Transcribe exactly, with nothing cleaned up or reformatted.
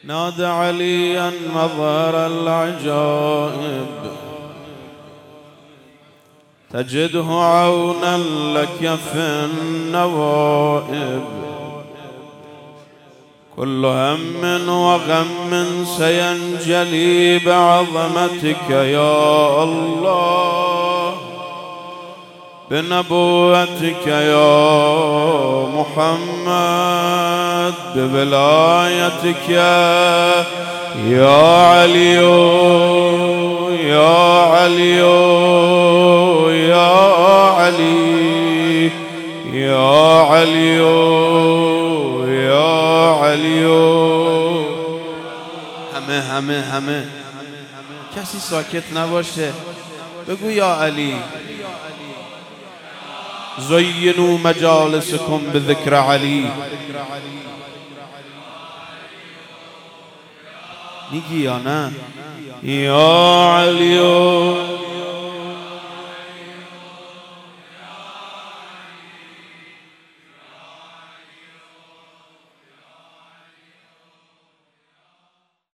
نادى عليا مظهر العجائب تجده عونا لك في النوائب كل هم وغم سينجلي بعظمتك يا الله بنبوتك يا محمد بولايتك يا علي يا علي يا علي يا علي يا علي. همه همه همه کسی ساکت نباشه بگو یا علی. زینوا مجالسکم بذکر علی. میگی یا نه؟ یا علی